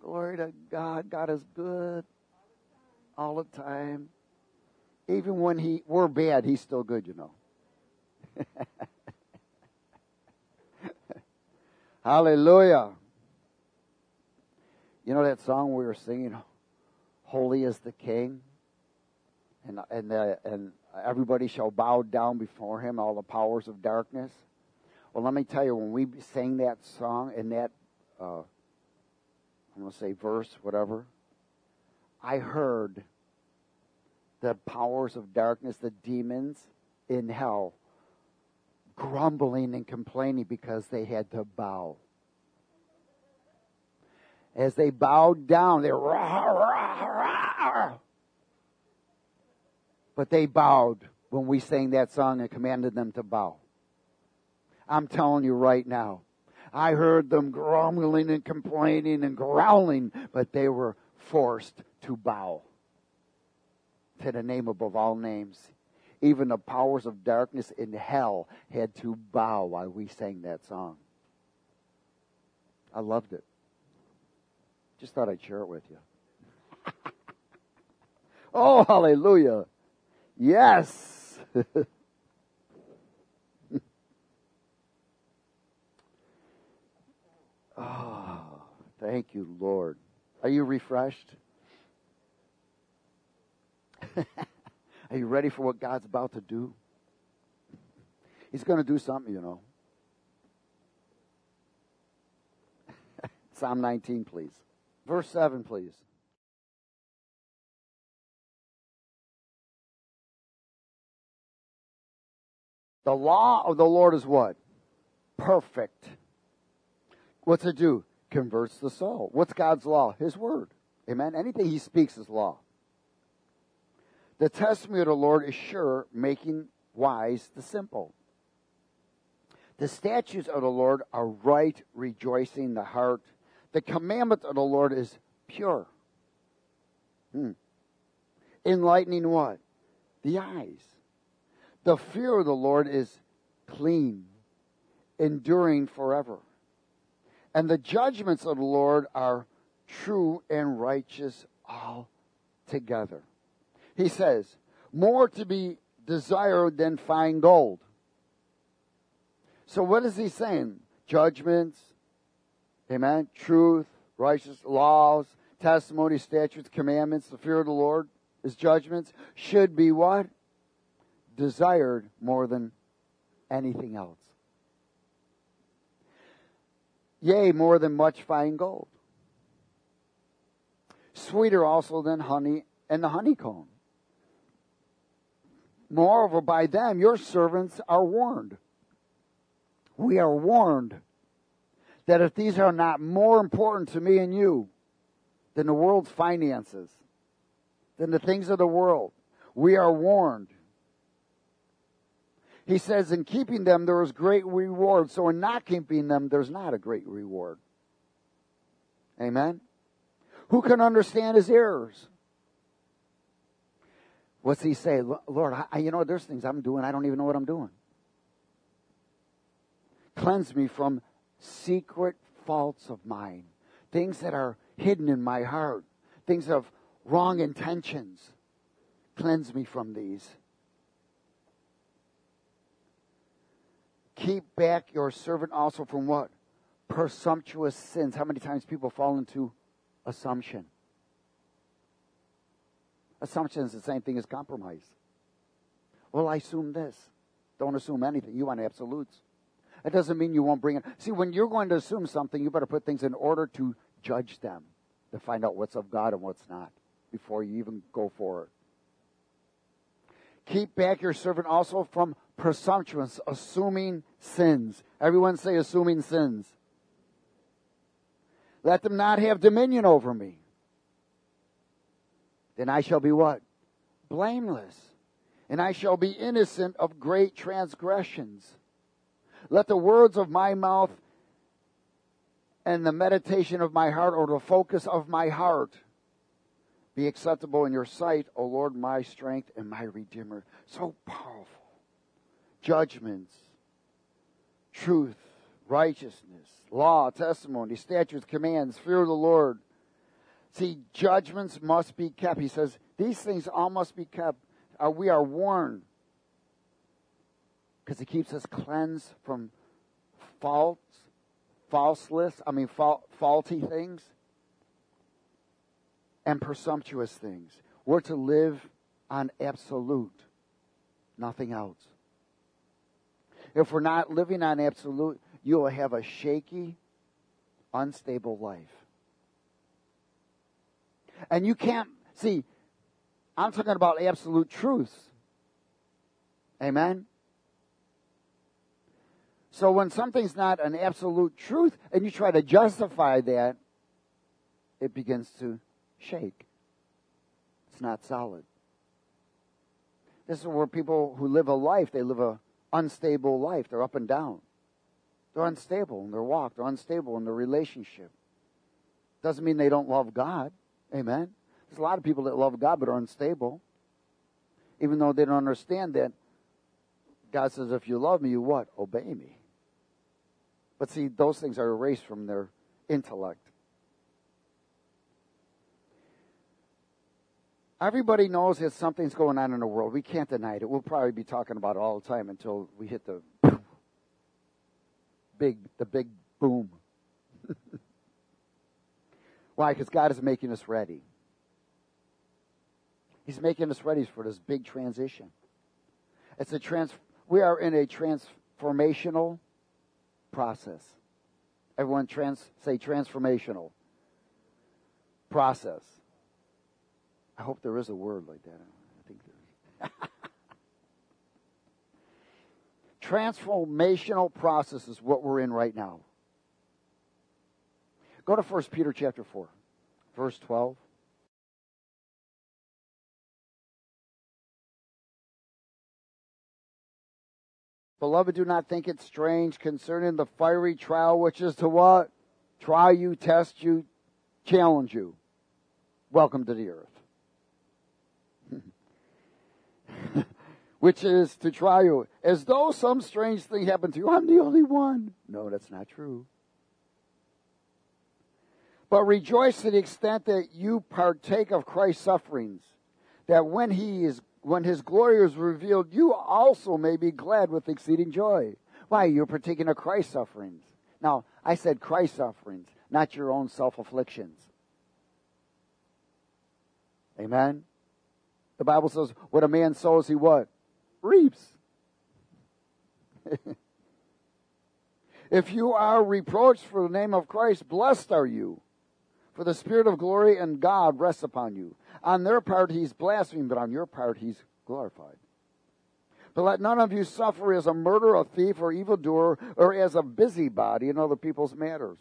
Glory to God. God is good all the time. Even when we're bad, He's still good, you know. Hallelujah. You know that song we were singing, Holy is the King? And everybody shall bow down before Him, all the powers of darkness. Well, let me tell you, when we sang that song in that, I'm going to say verse, whatever, I heard the powers of darkness, the demons in hell, grumbling and complaining because they had to bow. As they bowed down, they rah, rah, rah. But they bowed when we sang that song and commanded them to bow. I'm telling you right now, I heard them grumbling and complaining and growling, but they were forced to bow to the name above all names. Even the powers of darkness in hell had to bow while we sang that song. I loved it. Just thought I'd share it with you. Oh, hallelujah. Yes. Oh, thank you, Lord. Are you refreshed? Are you ready for what God's about to do? He's going to do something, you know. Psalm 19, please. Verse 7, please. The law of the Lord is what? Perfect. What's it do? Converts the soul. What's God's law? His word. Amen? Anything He speaks is law. The testimony of the Lord is sure, making wise the simple. The statutes of the Lord are right, rejoicing the heart. The commandment of the Lord is pure. Enlightening what? The eyes. The fear of the Lord is clean, enduring forever. And the judgments of the Lord are true and righteous altogether. He says, more to be desired than fine gold. So what is He saying? Judgments, amen, truth, righteous laws, testimony, statutes, commandments, the fear of the Lord, His judgments, should be what? Desired more than anything else. Yea, more than much fine gold. Sweeter also than honey and the honeycomb. Moreover, by them your servants are warned. We are warned that if these are not more important to me and you than the world's finances, than the things of the world, we are warned. He says, in keeping them, there is great reward. So in not keeping them, there's not a great reward. Amen? Who can understand His errors? What's He say? Lord, there's things I'm doing. I don't even know what I'm doing. Cleanse me from secret faults of mine. Things that are hidden in my heart. Things of wrong intentions. Cleanse me from these. Keep back your servant also from what? Presumptuous sins. How many times people fall into assumption? Assumption is the same thing as compromise. Well, I assume this. Don't assume anything. You want absolutes. That doesn't mean you won't bring it. See, when you're going to assume something, you better put things in order to judge them, to find out what's of God and what's not, before you even go for it. Keep back your servant also from presumptuous, assuming sins. Everyone say assuming sins. Let them not have dominion over me. Then I shall be what? Blameless. And I shall be innocent of great transgressions. Let the words of my mouth and the meditation of my heart, or the focus of my heart, be acceptable in your sight, O Lord, my strength and my Redeemer. So powerful. Judgments, truth, righteousness, law, testimony, statutes, commands, fear of the Lord, See, judgments must be kept. He says, these things all must be kept. We are warned. Because it keeps us cleansed from faulty things and presumptuous things. We're to live on absolute, nothing else. If we're not living on absolute, you will have a shaky, unstable life. And you can't, see, I'm talking about absolute truths. Amen? So when something's not an absolute truth and you try to justify that, it begins to shake. It's not solid. This is where people who live a life, they live an unstable life. They're up and down. They're unstable in their walk. They're unstable in their relationship. Doesn't mean they don't love God. Amen. There's a lot of people that love God but are unstable. Even though they don't understand that God says, if you love me, you what? Obey me. But see, those things are erased from their intellect. Everybody knows that something's going on in the world. We can't deny it. We'll probably be talking about it all the time until we hit the big boom. Why? Because God is making us ready. He's making us ready for this big transition. We are in a transformational process. Everyone say transformational process. I hope there is a word like that. I think there is. Transformational process is what we're in right now. Go to 1 Peter chapter 4, verse 12. Beloved, do not think it strange concerning the fiery trial, which is to what? Try you, test you, challenge you. Welcome to the earth. Which is to try you. As though some strange thing happened to you. I'm the only one. No, that's not true. But rejoice to the extent that you partake of Christ's sufferings, that when his glory is revealed, you also may be glad with exceeding joy. Why? You're partaking of Christ's sufferings. Now, I said Christ's sufferings, not your own self-afflictions. Amen? The Bible says, what a man sows, he what? Reaps. If you are reproached for the name of Christ, blessed are you. For the Spirit of glory and God rests upon you. On their part he's blasphemed, but on your part he's glorified. But let none of you suffer as a murderer, a thief, or evildoer, or as a busybody in other people's matters.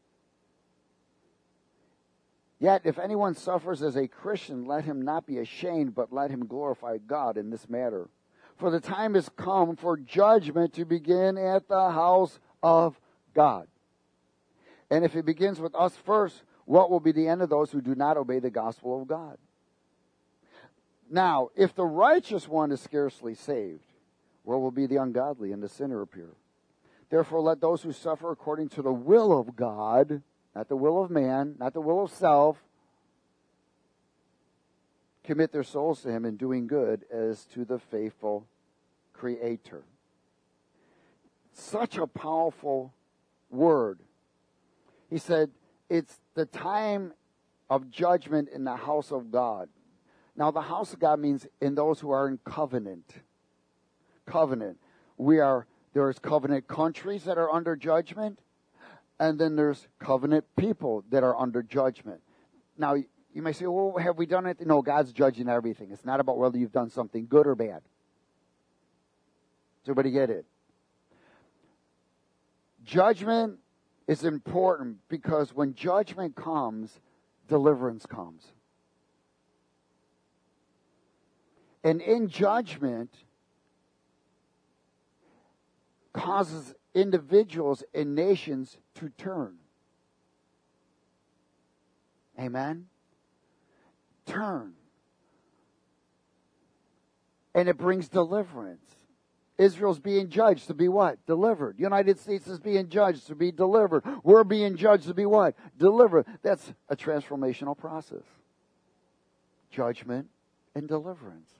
Yet if anyone suffers as a Christian, let him not be ashamed, but let him glorify God in this matter. For the time has come for judgment to begin at the house of God. And if it begins with us first, what will be the end of those who do not obey the gospel of God? Now, if the righteous one is scarcely saved, where will be the ungodly and the sinner appear? Therefore, let those who suffer according to the will of God, not the will of man, not the will of self, commit their souls to him in doing good as to the faithful Creator. Such a powerful word. He said, it's the time of judgment in the house of God. Now, the house of God means in those who are in covenant. Covenant. There's covenant countries that are under judgment, and then there's covenant people that are under judgment. Now, you may say, well, have we done it? No, God's judging everything. It's not about whether you've done something good or bad. Does everybody get it? Judgment is important because when judgment comes, deliverance comes. And in judgment causes individuals and nations to turn. Amen? Turn. And it brings deliverance. Israel's being judged to be what? Delivered. United States is being judged to be delivered. We're being judged to be what? Delivered. That's a transformational process. Judgment and deliverance.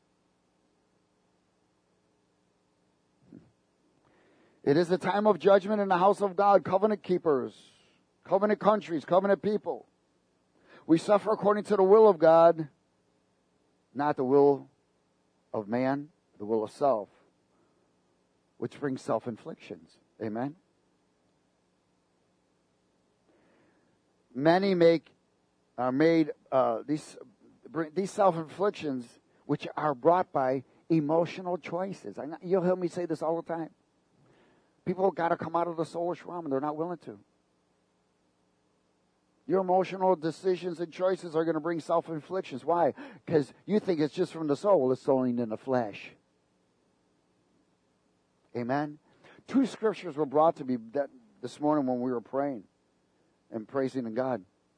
It is a time of judgment in the house of God. Covenant keepers, covenant countries, covenant people. We suffer according to the will of God, not the will of man, the will of self, which brings self-inflictions. Amen? Many these self-inflictions, which are brought by emotional choices. You'll hear me say this all the time. People got to come out of the soulish realm, and they're not willing to. Your emotional decisions and choices are going to bring self-inflictions. Why? Because you think it's just from the soul. It's only in the flesh. Amen? 2 scriptures were brought to me this morning when we were praying and praising God.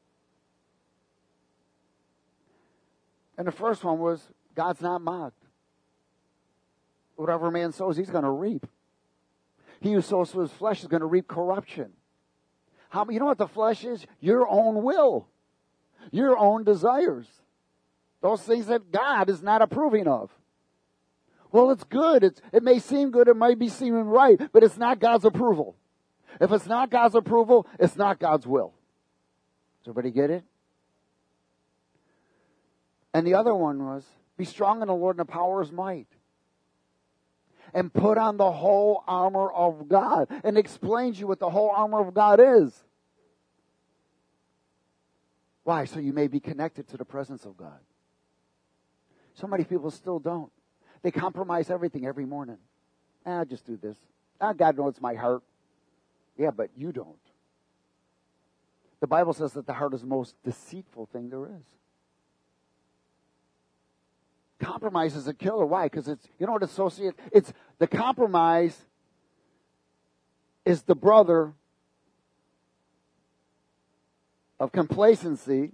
And the first one was, God's not mocked. Whatever man sows, he's going to reap. He who sows to his flesh is going to reap corruption. You know what the flesh is? Your own will. Your own desires. Those things that God is not approving of. Well, it's good. It may seem good. It might be seeming right. But it's not God's approval. If it's not God's approval, it's not God's will. Does everybody get it? And the other one was, be strong in the Lord and the power of his might. And put on the whole armor of God. And explains you what the whole armor of God is. Why? So you may be connected to the presence of God. So many people still don't. They compromise everything every morning. I'll just do this. God knows my heart. Yeah, but you don't. The Bible says that the heart is the most deceitful thing there is. Compromise is a killer. Why? Because it's, you know what it's the compromise is the brother of complacency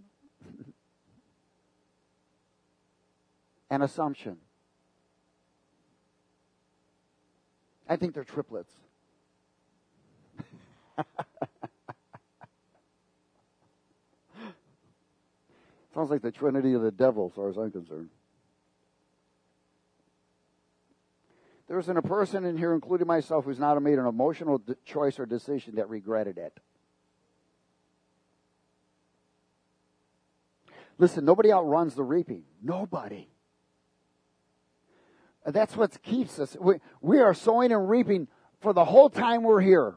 and assumption. I think they're triplets. Sounds like the Trinity of the devil, as far as I'm concerned. There isn't a person in here, including myself, who's not made an emotional choice or decision that regretted it. Listen, nobody outruns the reaping. Nobody. And that's what keeps us. We are sowing and reaping for the whole time we're here.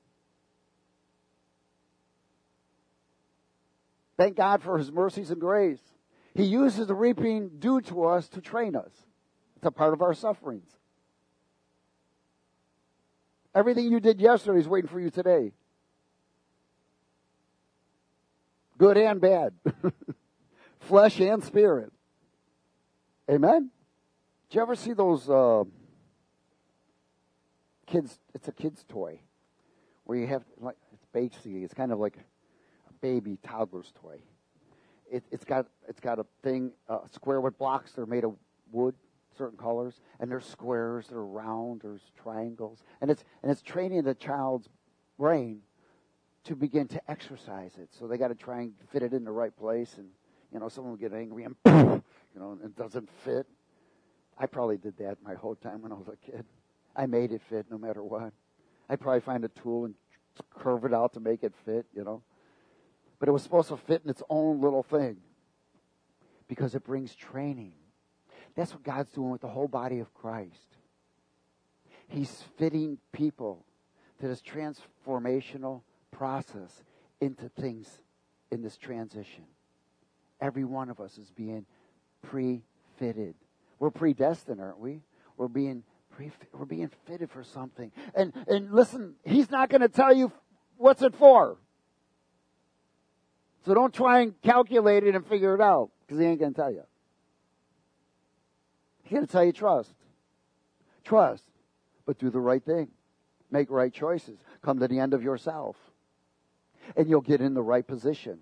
Thank God for his mercies and grace. He uses the reaping due to us to train us. It's a part of our sufferings. Everything you did yesterday is waiting for you today. Good and bad. Flesh and spirit. Amen? Did you ever see those kids? It's a kid's toy. Where you have, like, it's basically, it's kind of like a baby toddler's toy. It's got a thing, square with blocks. They're made of wood, certain colors, and there's squares, they're round, there's triangles, and it's training the child's brain to begin to exercise it. So they got to try and fit it in the right place, and someone will get angry and it doesn't fit. I probably did that my whole time when I was a kid. I made it fit no matter what. I'd probably find a tool and curve it out to make it fit, But it was supposed to fit in its own little thing because it brings training. That's what God's doing with the whole body of Christ. He's fitting people to this transformational process into things in this transition. Every one of us is being pre-fitted. We're predestined, aren't we? We're being fitted for something. And listen, he's not going to tell you what's it for. So don't try and calculate it and figure it out, because he ain't going to tell you. He's going to tell you trust. Trust, but do the right thing. Make right choices. Come to the end of yourself. And you'll get in the right position.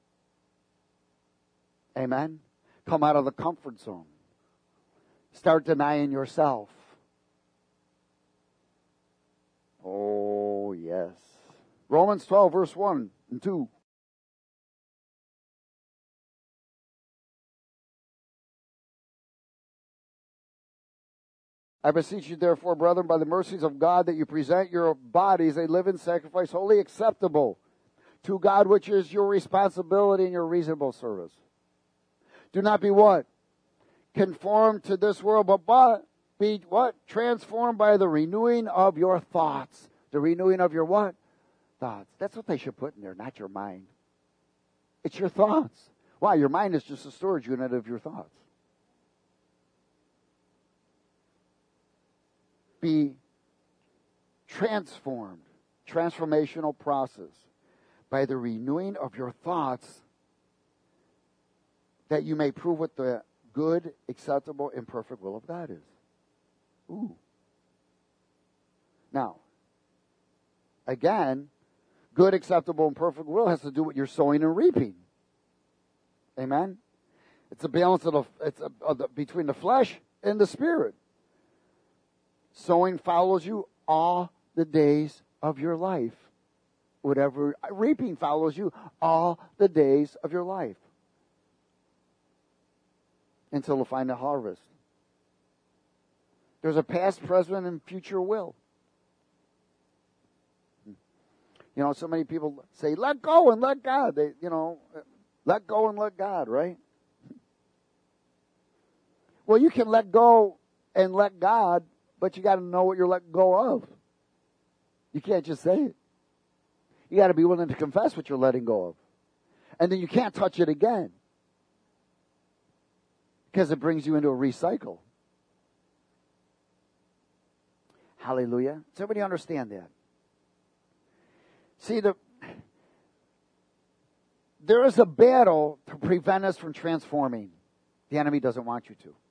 Amen? Come out of the comfort zone. Start denying yourself. Oh, yes. Romans 12, verse 1 and 2. I beseech you, therefore, brethren, by the mercies of God, that you present your bodies a living sacrifice, wholly acceptable to God, which is your responsibility and your reasonable service. Do not be what? Conformed to this world, but be what? Transformed by the renewing of your thoughts. The renewing of your what? Thoughts. That's what they should put in there, not your mind. It's your thoughts. Why? Your mind is just a storage unit of your thoughts. Be transformed, transformational process, by the renewing of your thoughts, that you may prove what the good, acceptable, and perfect will of God is. Ooh. Now, again, good, acceptable, and perfect will has to do with your sowing and reaping. Amen? It's a balance between the flesh and the spirit. Sowing follows you all the days of your life. Whatever reaping follows you all the days of your life. Until the final harvest. There's a past, present, and future will. You know, so many people say, let go and let God. They, let go and let God, right? Well, you can let go and let God, but you got to know what you're letting go of. You can't just say it. You got to be willing to confess what you're letting go of. And then you can't touch it again. Because it brings you into a recycle. Hallelujah. Does everybody understand that? See, there is a battle to prevent us from transforming. The enemy doesn't want you to.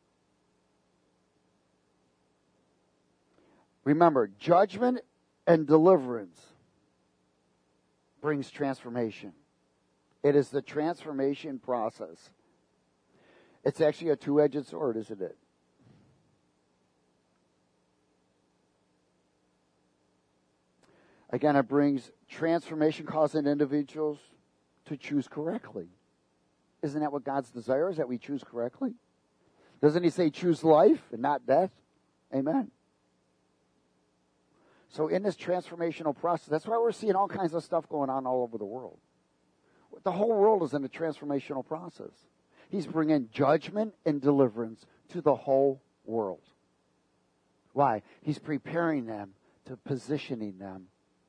Remember, judgment and deliverance brings transformation. It is the transformation process. It's actually a two-edged sword, isn't it? Again, it brings transformation, causing individuals to choose correctly. Isn't that what God's desire is, that we choose correctly? Doesn't he say choose life and not death? Amen. So in this transformational process, that's why we're seeing all kinds of stuff going on all over the world. The whole world is in a transformational process. He's bringing judgment and deliverance to the whole world. Why? He's preparing them, to positioning them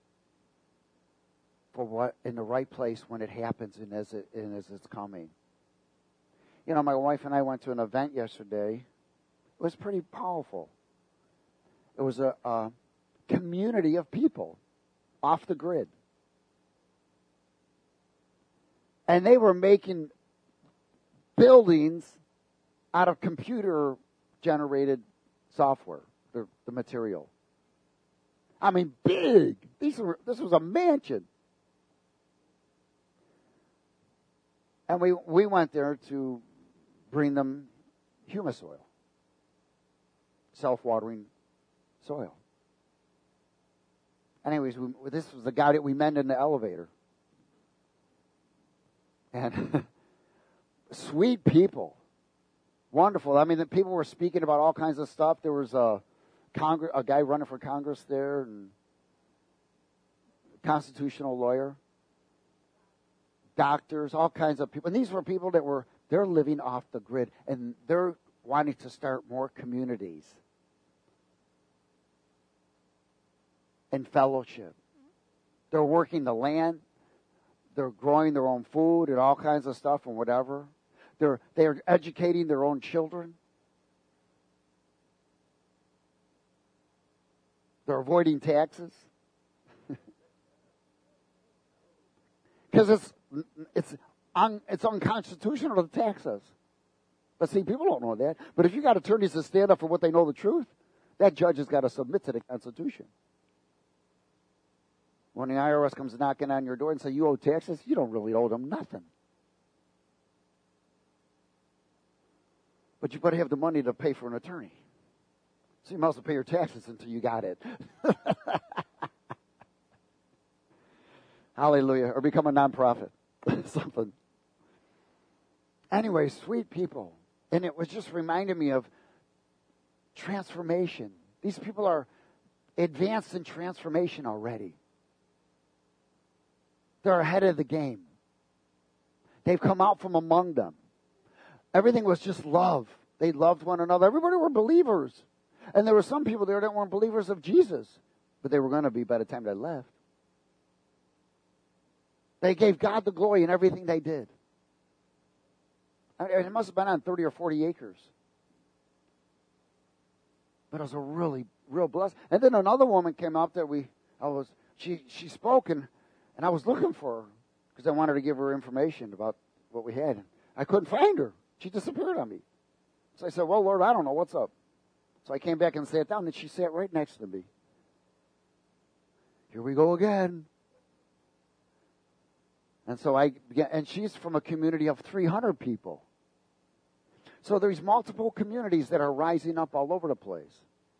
for what in the right place when it happens and as it's coming. You know, my wife and I went to an event yesterday. It was pretty powerful. It was a community of people off the grid. And they were making buildings out of computer-generated software, the material. I mean, big. This was a mansion. And we went there to bring them humus soil, self-watering soil. Anyways, this was the guy that we met in the elevator. And sweet people. Wonderful. I mean, the people were speaking about all kinds of stuff. There was a guy running for Congress there, and constitutional lawyer, doctors, all kinds of people. And these were people that they're living off the grid, and they're wanting to start more communities and fellowship. They're working the land. They're growing their own food and all kinds of stuff and whatever. They're educating their own children. They're avoiding taxes. Because it's unconstitutional to tax us. But see, people don't know that. But if you got attorneys that stand up for what they know the truth, that judge has got to submit to the Constitution. When the IRS comes knocking on your door and say you owe taxes, you don't really owe them nothing. But you better have the money to pay for an attorney. So you must pay your taxes until you got it. Hallelujah. Or become a nonprofit. Something. Anyway, sweet people. And it was just reminding me of transformation. These people are advanced in transformation already. They're ahead of the game. They've come out from among them. Everything was just love. They loved one another. Everybody were believers. And there were some people there that weren't believers of Jesus, but they were going to be by the time they left. They gave God the glory in everything they did. It must have been on 30 or 40 acres. But it was a real blessing. And then another woman came up that she spoke, and I was looking for her because I wanted to give her information about what we had. I couldn't find her. She disappeared on me. So I said, well, Lord, I don't know. What's up? So I came back and sat down, and she sat right next to me. Here we go again. And so I began, and she's from a community of 300 people. So there's multiple communities that are rising up all over the place.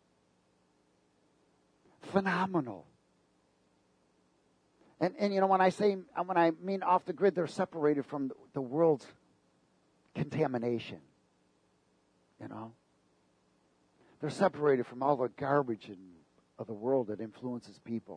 Phenomenal. And you know, when I mean off the grid, they're separated from the world's contamination. You know? They're separated from all the garbage of the world that influences people.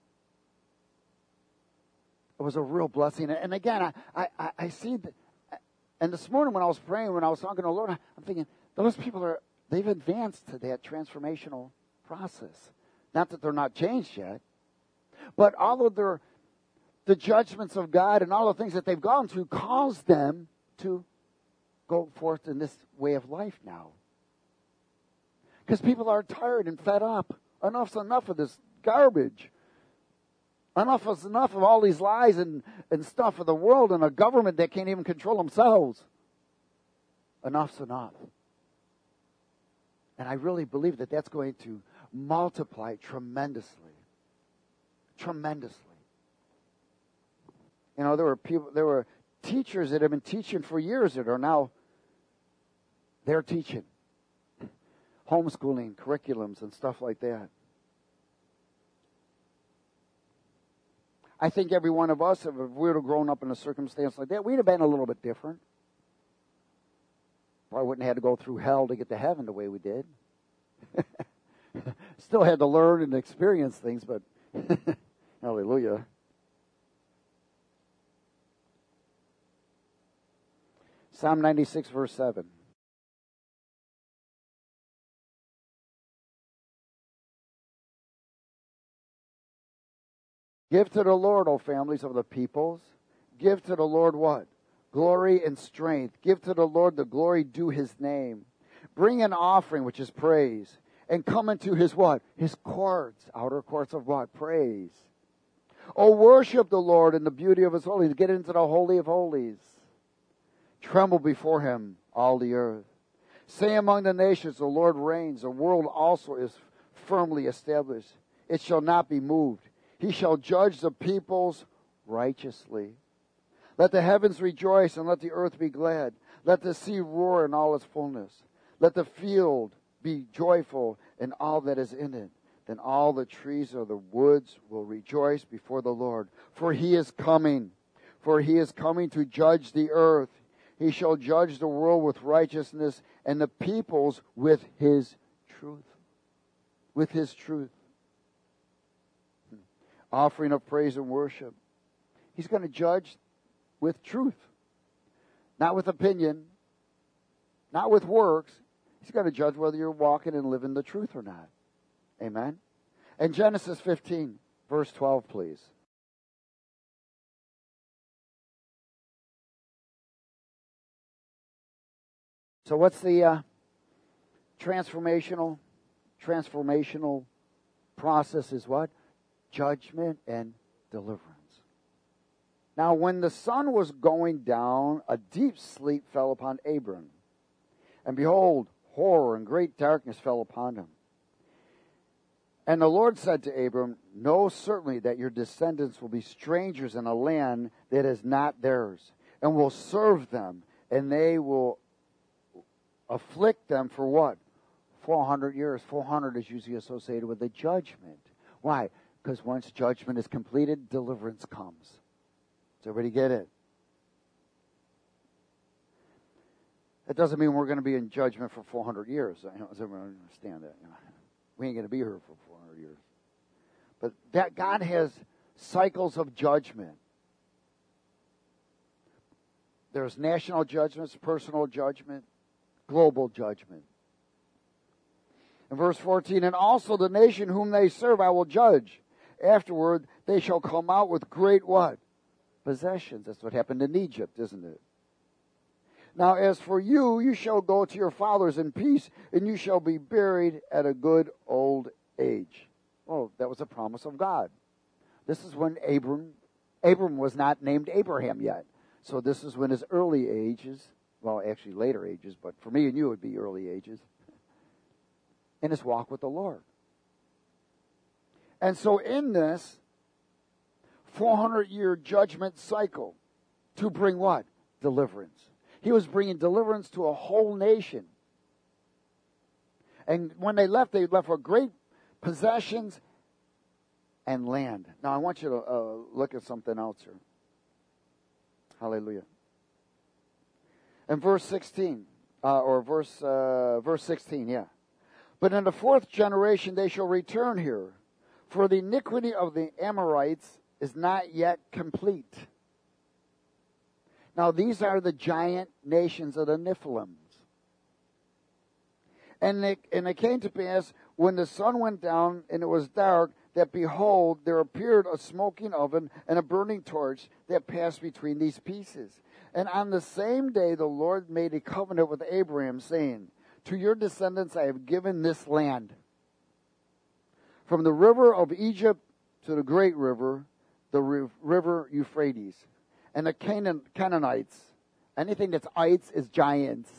It was a real blessing. And again, I see that. And this morning when I was praying, when I was talking to the Lord, I'm thinking, those people they've advanced to that transformational process. Not that they're not changed yet, but all of the judgments of God and all the things that they've gone through caused them to go forth in this way of life now. Because people are tired and fed up. Enough's enough of this garbage. Enough is enough of all these lies and stuff of the world and a government that can't even control themselves. Enough's enough. And I really believe that that's going to multiply tremendously. Tremendously. You know, there were teachers that have been teaching for years that are now, they're teaching. Homeschooling, curriculums, and stuff like that. I think every one of us, if we would have grown up in a circumstance like that, we'd have been a little bit different. Probably wouldn't have had to go through hell to get to heaven the way we did. Still had to learn and experience things, but hallelujah. Psalm 96, verse 7. Give to the Lord, O families of the peoples. Give to the Lord what? Glory and strength. Give to the Lord the glory due his name. Bring an offering, which is praise. And come into his what? His courts. Outer courts of what? Praise. O worship the Lord in the beauty of his holiness. Get into the holy of holies. Tremble before him, all the earth. Say among the nations, the Lord reigns. The world also is firmly established. It shall not be moved. He shall judge the peoples righteously. Let the heavens rejoice and let the earth be glad. Let the sea roar in all its fullness. Let the field be joyful in all that is in it. Then all the trees of the woods will rejoice before the Lord. For he is coming. For he is coming to judge the earth. He shall judge the world with righteousness and the peoples with his truth. With his truth. Offering of praise and worship. He's going to judge with truth. Not with opinion. Not with works. He's going to judge whether you're walking and living the truth or not. Amen? And Genesis 15, verse 12, please. So what's the transformational process is what? Judgment and deliverance. Now, when the sun was going down, a deep sleep fell upon Abram. And behold, horror and great darkness fell upon him. And the Lord said to Abram, know certainly that your descendants will be strangers in a land that is not theirs, and will serve them, and they will afflict them for what? 400 years. 400 is usually associated with the judgment. Why? Because once judgment is completed, deliverance comes. Does everybody get it? It doesn't mean we're going to be in judgment for 400 years. Does everyone understand that? We ain't going to be here for 400 years. But that God has cycles of judgment. There's national judgments, personal judgment, global judgment. In verse 14, and also the nation whom they serve I will judge. Afterward, they shall come out with great what? Possessions. That's what happened in Egypt, isn't it? Now, as for you, you shall go to your fathers in peace, and you shall be buried at a good old age. Well, that was a promise of God. This is when Abram was not named Abraham yet. So this is when his early ages, well, actually later ages, but for me and you it would be early ages, in his walk with the Lord. And so in this 400-year judgment cycle, to bring what? Deliverance. He was bringing deliverance to a whole nation. And when they left with great possessions and land. Now I want you to look at something else here. Hallelujah. In verse 16, verse 16, yeah. But in the fourth generation they shall return here, for the iniquity of the Amorites is not yet complete. Now these are the giant nations of the Nephilims. And it came to pass, when the sun went down and it was dark, that behold, there appeared a smoking oven and a burning torch that passed between these pieces. And on the same day the Lord made a covenant with Abraham, saying, to your descendants I have given this land, from the river of Egypt to the great river, the river Euphrates. And the Canaanites, anything that's ites is giants.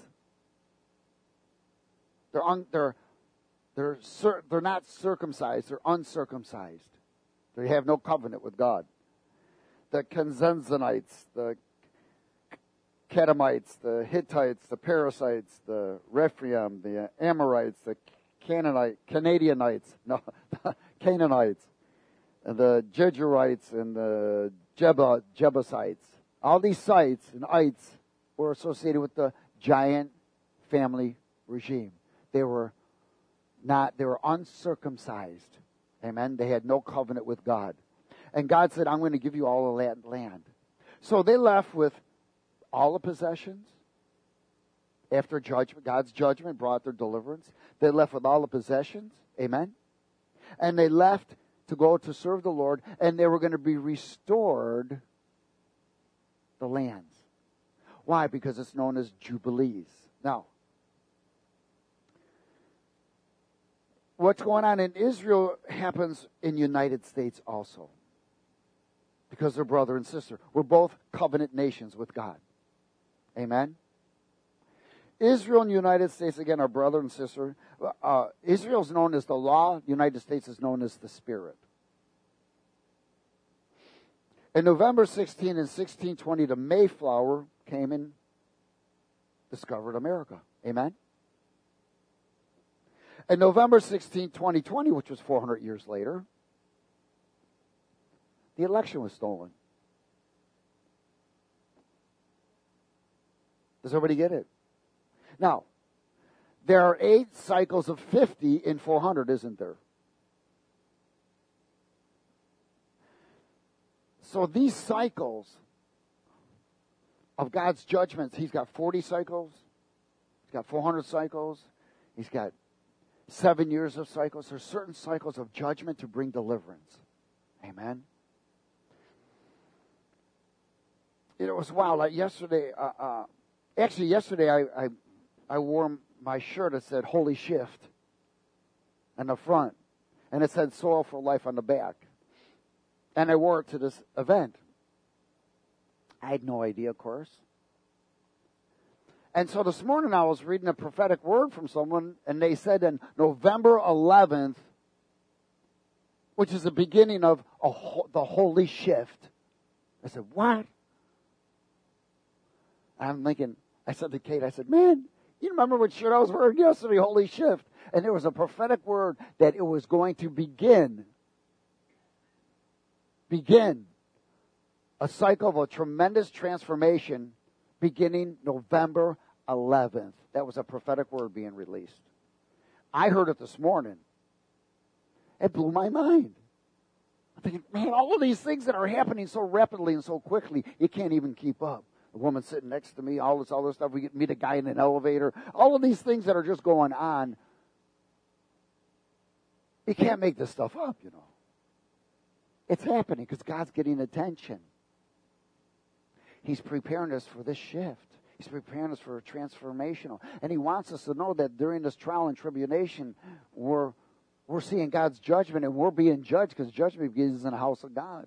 They're not circumcised, they're uncircumcised. They have no covenant with God. The Kenzenzanites, the Kedemites, the Hittites, the Perizzites, the Rephaim, the Amorites, the Canaanites, and the Jejurites, and the Jebusites. All these sites and ites were associated with the giant family regime. They were uncircumcised. Amen. They had no covenant with God. And God said, I'm going to give you all of that land. So they left with all the possessions. After judgment, God's judgment brought their deliverance. They left with all the possessions. Amen. And they left to go to serve the Lord, and they were going to be restored the lands. Why? Because it's known as Jubilees. Now, what's going on in Israel happens in the United States also. Because they're brother and sister. We're both covenant nations with God. Amen? Israel and the United States, again, are brother and sister. Israel is known as the law. The United States is known as the Spirit. In November 16 and 1620, the Mayflower came and discovered America. Amen? In November 16, 2020, which was 400 years later, the election was stolen. Does everybody get it? Now, there are 8 cycles of 50 in 400, isn't there? So these cycles of God's judgments, He's got 40 cycles, He's got 400 cycles, He's got 7 years of cycles. There's certain cycles of judgment to bring deliverance. Amen? It was wild. Like yesterday, yesterday I wore my shirt that said Holy Shift on the front, and it said Soil for Life on the back. And I wore it to this event. I had no idea, of course. And so this morning I was reading a prophetic word from someone, and they said in November 11th, which is the beginning of the Holy Shift. I said, what? I'm thinking, I said to Kate, I said, man, you remember what shirt I was wearing yesterday, Holy Shift? And there was a prophetic word that it was going to begin begin a cycle of a tremendous transformation beginning November 11th. That was a prophetic word being released. I heard it this morning. It blew my mind. I'm thinking, man, all of these things that are happening so rapidly and so quickly, you can't even keep up. A woman sitting next to me, all this other stuff. We meet a guy in an elevator. All of these things that are just going on. You can't make this stuff up, you know. It's happening because God's getting attention. He's preparing us for this shift. He's preparing us for a transformational. And He wants us to know that during this trial and tribulation, we're seeing God's judgment and we're being judged because judgment begins in the house of God.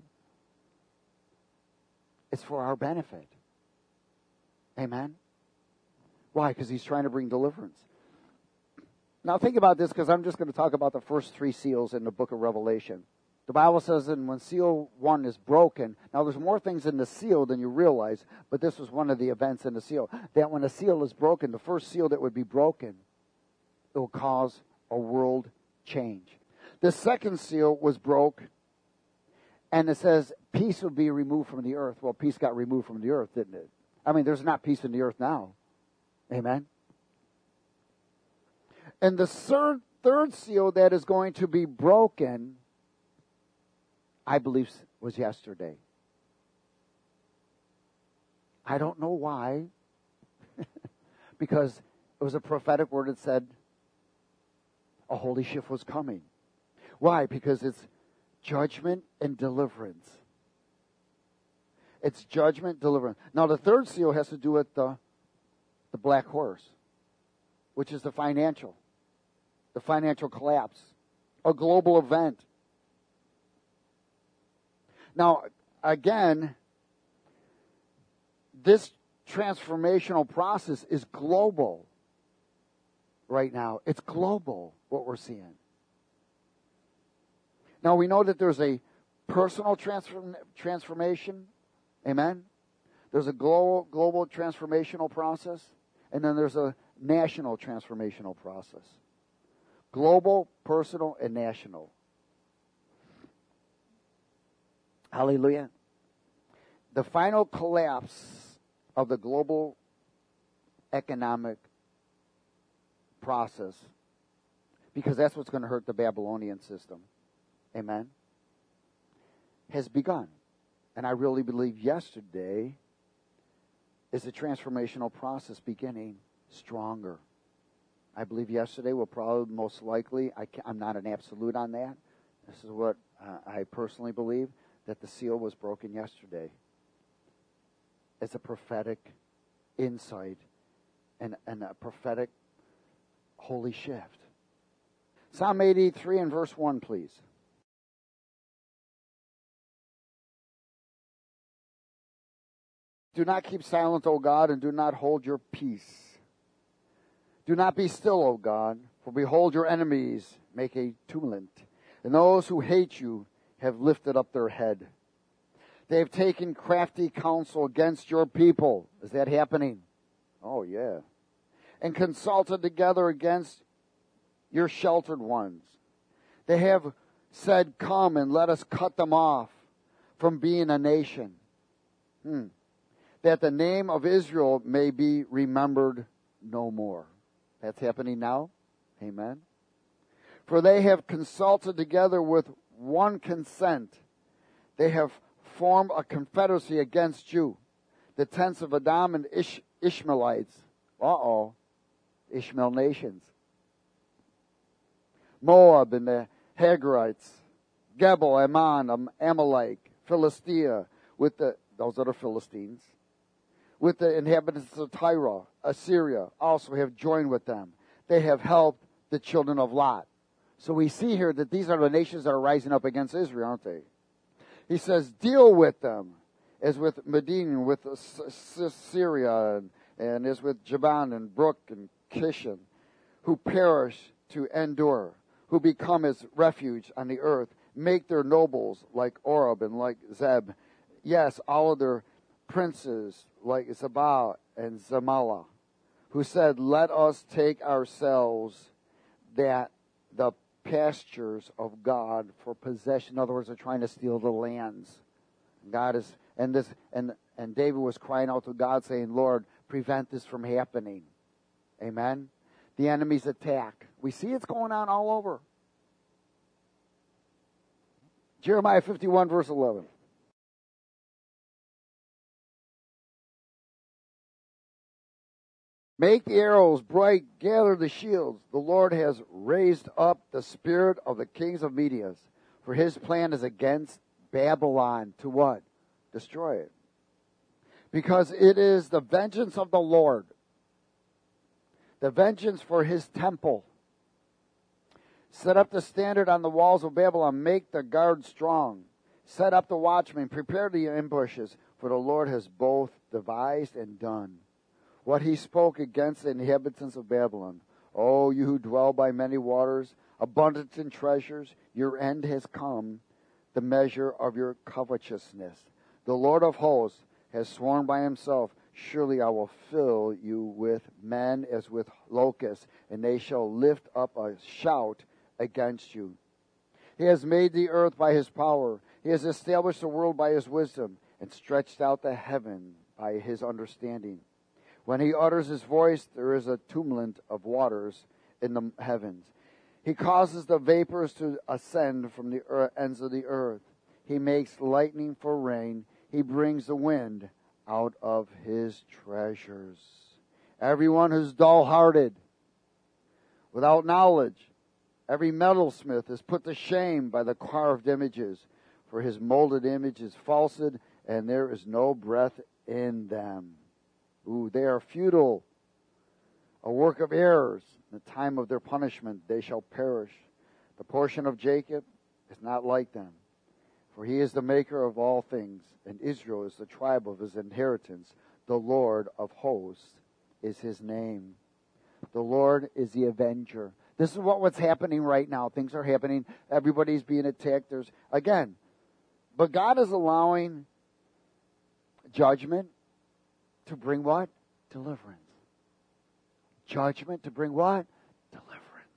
It's for our benefit. Amen? Why? Because He's trying to bring deliverance. Now think about this, because I'm just going to talk about the first 3 seals in the book of Revelation. The Bible says that when seal 1 is broken, now there's more things in the seal than you realize, but this was one of the events in the seal, that when a seal is broken, the first seal that would be broken, it will cause a world change. The second seal was broke, and it says peace would be removed from the earth. Well, peace got removed from the earth, didn't it? I mean, there's not peace in the earth now. Amen? And the third seal that is going to be broken, I believe, was yesterday. I don't know why. Because it was a prophetic word that said a holy shift was coming. Why? Because it's judgment and deliverance. It's judgment, deliverance. Now, the third seal has to do with the black horse, which is the financial collapse, a global event. Now, again, this transformational process is global right now. It's global, what we're seeing. Now, we know that there's a personal transformation. Amen? There's a global transformational process, and then there's a national transformational process. Global, personal, and national. Hallelujah. The final collapse of the global economic process, because that's what's going to hurt the Babylonian system. Amen? Has begun. And I really believe yesterday is a transformational process beginning stronger. I believe yesterday will probably most likely, I'm not an absolute on that. This is what I personally believe, that the seal was broken yesterday. It's a prophetic insight and a prophetic holy shift. Psalm 83 and verse 1, please. Do not keep silent, O God, and do not hold your peace. Do not be still, O God, for behold, your enemies make a tumult, and those who hate you have lifted up their head. They have taken crafty counsel against your people. Is that happening? Oh, yeah. And consulted together against your sheltered ones. They have said, come and let us cut them off from being a nation. That the name of Israel may be remembered no more. That's happening now. Amen. For they have consulted together with one consent. They have formed a confederacy against you. The tents of Edom and Ishmaelites. Ishmael nations. Moab and the Hagarites. Gebel, Ammon, Amalek, Philistia, those are the Philistines. With the inhabitants of Tyre, Assyria also have joined with them. They have helped the children of Lot. So we see here that these are the nations that are rising up against Israel, aren't they? He says, deal with them, as with Medin, with Syria, and as with Jaban and Brook and Kishan, who perish to endure, who become as refuge on the earth. Make their nobles like Oreb and like Zeb. Yes, all of their princes like Zabal and Zamalah, who said, let us take ourselves that the pastures of God for possession. In other words, they're trying to steal the lands. God is, and David was crying out to God, saying, Lord, prevent this from happening. Amen. The enemy's attack. We see it's going on all over. Jeremiah 51, verse 11. Make the arrows bright, gather the shields. The Lord has raised up the spirit of the kings of Media, for his plan is against Babylon to what? Destroy it. Because it is the vengeance of the Lord, the vengeance for his temple. Set up the standard on the walls of Babylon. Make the guard strong. Set up the watchmen. Prepare the ambushes. For the Lord has both devised and done what he spoke against the inhabitants of Babylon. O you who dwell by many waters, abundant in treasures, your end has come, the measure of your covetousness. The Lord of hosts has sworn by himself, surely I will fill you with men as with locusts, and they shall lift up a shout against you. He has made the earth by his power. He has established the world by his wisdom, and stretched out the heaven by his understanding. When he utters his voice, there is a tumult of waters in the heavens. He causes the vapors to ascend from the ends of the earth. He makes lightning for rain. He brings the wind out of his treasures. Everyone who's dull-hearted, without knowledge, every metalsmith is put to shame by the carved images, for his molded image is falsehood, and there is no breath in them. Ooh, they are futile, a work of errors. In the time of their punishment they shall perish. The portion of Jacob is not like them, for he is the maker of all things, and Israel is the tribe of his inheritance. The Lord of hosts is his name. The Lord is the avenger. This is what's happening right now. Things are happening. Everybody's being attacked. But God is allowing judgment to bring what? Deliverance. Judgment to bring what? Deliverance.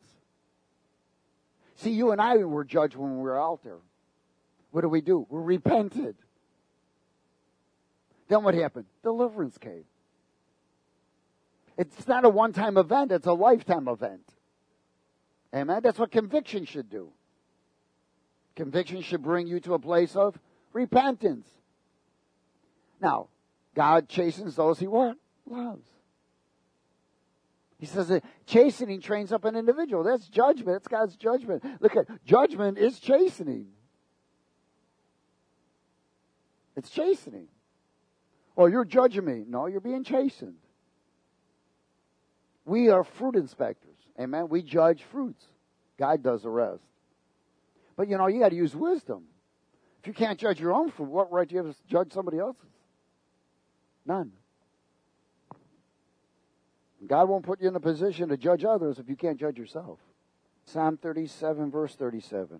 See, you and I were judged when we were out there. What do? We repented. Then what happened? Deliverance came. It's not a one-time event. It's a lifetime event. Amen? That's what conviction should do. Conviction should bring you to a place of repentance. Now, God chastens those he what? Loves. He says that chastening trains up an individual. That's judgment. It's God's judgment. Look at judgment is chastening. It's chastening. Well, you're judging me. No, you're being chastened. We are fruit inspectors. Amen. We judge fruits. God does the rest. But you got to use wisdom. If you can't judge your own fruit, what right do you have to judge somebody else's? None. God won't put you in a position to judge others if you can't judge yourself. Psalm 37, verse 37.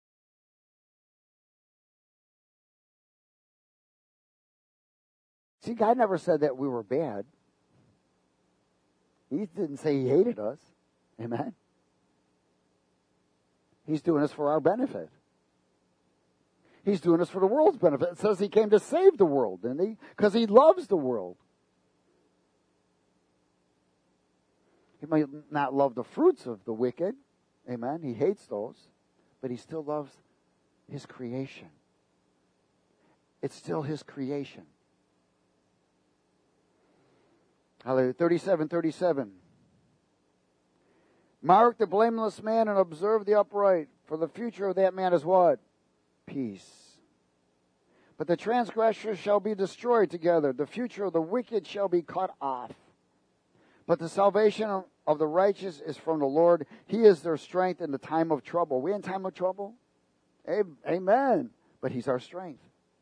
See, God never said that we were bad. He didn't say he hated us. Amen? He's doing this for our benefit. He's doing this for the world's benefit. It says he came to save the world, didn't he? Because he loves the world. He might not love the fruits of the wicked. Amen? He hates those. But he still loves his creation. It's still his creation. Hallelujah. 37:37. Mark the blameless man and observe the upright, for the future of that man is what? Peace. But the transgressors shall be destroyed together. The future of the wicked shall be cut off. But the salvation of the righteous is from the Lord. He is their strength in the time of trouble. Are we in time of trouble? Amen. But he's our strength.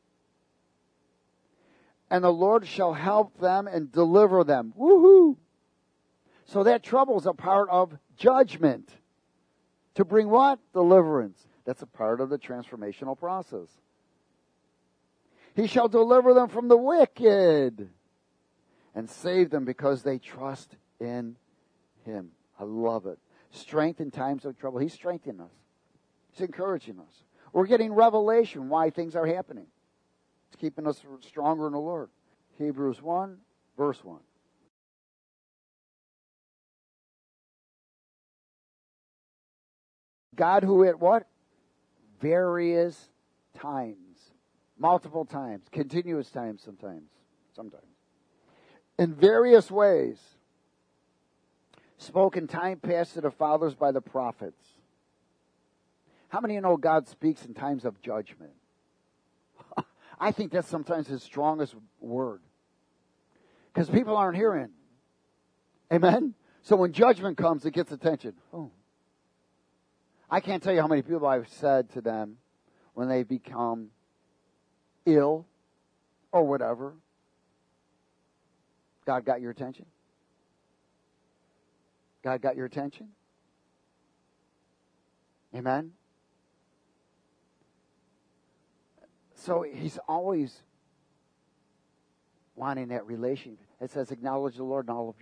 And the Lord shall help them and deliver them. Woohoo! So that trouble is a part of judgment. To bring what? Deliverance. That's a part of the transformational process. He shall deliver them from the wicked and save them because they trust in him. I love it. strength in times of trouble. He's strengthening us. He's encouraging us. We're getting revelation why things are happening. It's keeping us stronger in the Lord. Hebrews 1, verse 1. God who at what? Various times. Multiple times. Continuous times sometimes. In various ways. Spoke in time past to the fathers by the prophets. How many of you know God speaks in times of judgment? I think that's sometimes His strongest word. Because people aren't hearing. Amen? So when judgment comes, it gets attention. Oh. I can't tell you how many people I've said to them when they become ill or whatever. God got your attention? God got your attention? Amen? So He's always wanting that relationship. It says, acknowledge the Lord in all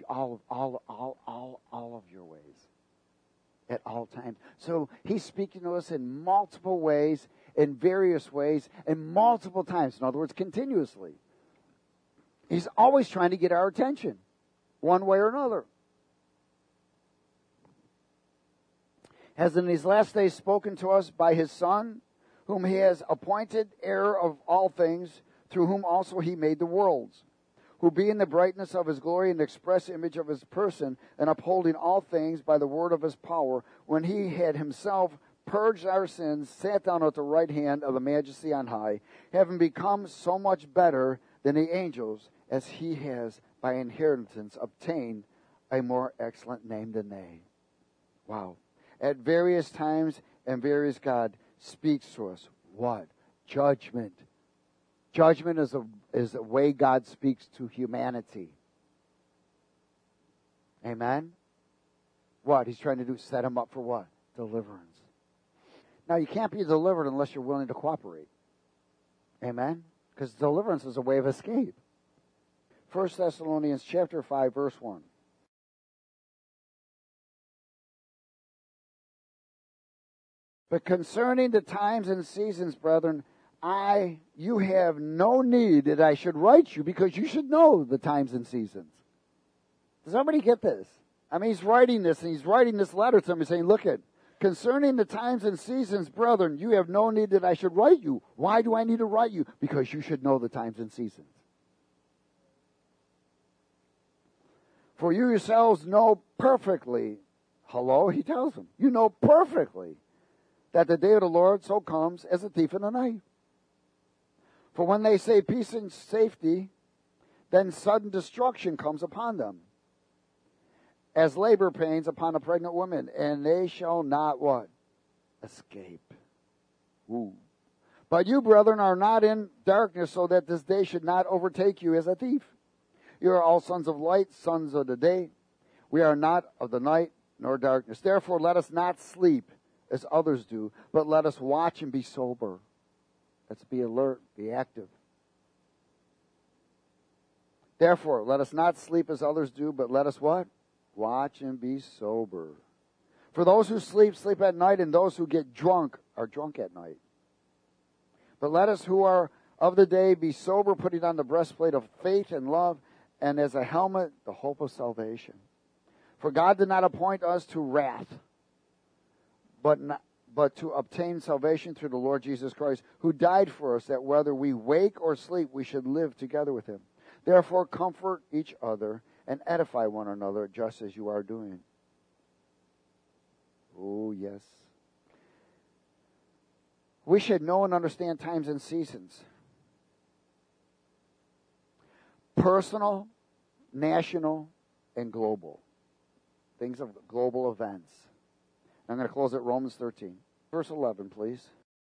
of your ways. At all times. So He's speaking to us in multiple ways, in various ways, and multiple times. In other words, continuously. He's always trying to get our attention, one way or another. Has in these last days spoken to us by His Son, whom He has appointed heir of all things, through whom also He made the worlds, who being the brightness of His glory and the express image of His person, and upholding all things by the word of His power, when He had Himself purged our sins, sat down at the right hand of the Majesty on high, having become so much better than the angels, as He has by inheritance obtained a more excellent name than they. Wow. At various times and various God speaks to us. What? Judgment. Judgment is the way God speaks to humanity. Amen? What? He's trying to do, set them up for what? Deliverance. Now, you can't be delivered unless you're willing to cooperate. Amen? Because deliverance is a way of escape. 1 Thessalonians chapter 5, verse 1. But concerning the times and seasons, brethren, you have no need that I should write you, because you should know the times and seasons. Does somebody get this? I mean, he's writing this, and he's writing this letter to them, saying, look at, concerning the times and seasons, brethren, you have no need that I should write you. Why do I need to write you? Because you should know the times and seasons. For you yourselves know perfectly, he tells them, you know perfectly that the day of the Lord so comes as a thief in the night. For when they say peace and safety, then sudden destruction comes upon them, as labor pains upon a pregnant woman, and they shall not what? Escape. Ooh. But you, brethren, are not in darkness, so that this day should not overtake you as a thief. You are all sons of light, sons of the day. We are not of the night nor darkness. Therefore, let us not sleep as others do, but let us watch and be sober. Let's be alert, be active. Therefore, let us not sleep as others do, but let us what? Watch and be sober. For those who sleep, sleep at night, and those who get drunk are drunk at night. But let us who are of the day be sober, putting on the breastplate of faith and love, and as a helmet, the hope of salvation. For God did not appoint us to wrath, but to obtain salvation through the Lord Jesus Christ, who died for us, that whether we wake or sleep, we should live together with Him. Therefore, comfort each other and edify one another, just as you are doing. Oh, yes. We should know and understand times and seasons. Personal, national, and global. Things of global events. I'm going to close at Romans 13. Verse 11, please.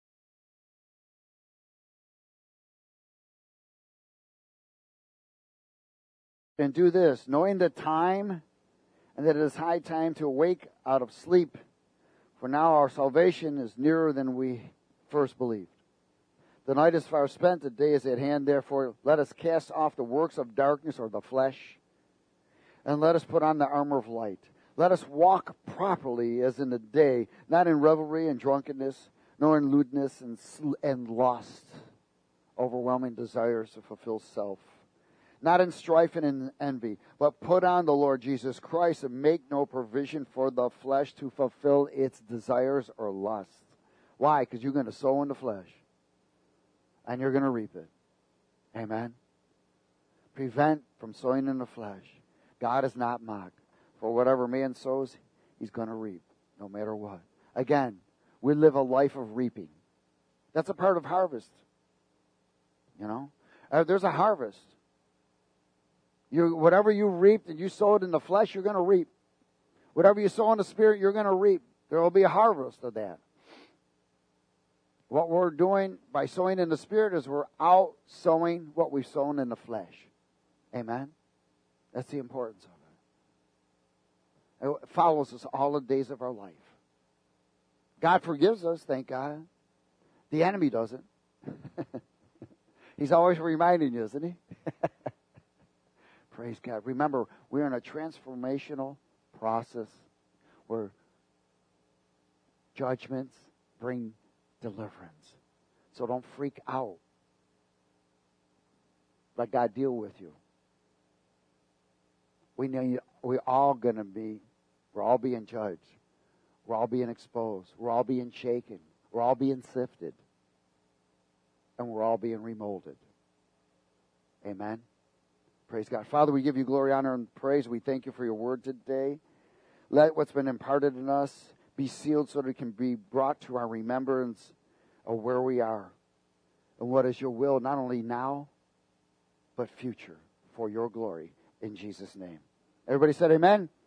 And do this, knowing the time, and that it is high time to awake out of sleep. For now our salvation is nearer than we first believed. The night is far spent, the day is at hand. Therefore, let us cast off the works of darkness or the flesh, and let us put on the armor of light. Let us walk properly as in the day, not in revelry and drunkenness, nor in lewdness and lust, overwhelming desires to fulfill self. Not in strife and in envy, but put on the Lord Jesus Christ and make no provision for the flesh to fulfill its desires or lusts. Why? Because you're going to sow in the flesh, and you're going to reap it. Amen? Prevent from sowing in the flesh. God is not mocked. For whatever man sows, he's going to reap, no matter what. Again, we live a life of reaping. That's a part of harvest. You know? There's a harvest. Whatever you reaped and you sowed in the flesh, you're going to reap. Whatever you sow in the Spirit, you're going to reap. There will be a harvest of that. What we're doing by sowing in the Spirit is we're out sowing what we've sown in the flesh. Amen? That's the importance of it. It follows us all the days of our life. God forgives us, thank God. The enemy doesn't. He's always reminding you, isn't he? Praise God. Remember, we're in a transformational process where judgments bring deliverance. So don't freak out. Let God deal with you. We're all being judged. We're all being exposed. We're all being shaken. We're all being sifted. And we're all being remolded. Amen. Praise God. Father, we give you glory, honor, and praise. We thank you for your word today. Let what's been imparted in us be sealed so that it can be brought to our remembrance of where we are and what is your will, not only now, but future, for your glory. In Jesus' name. Everybody said amen?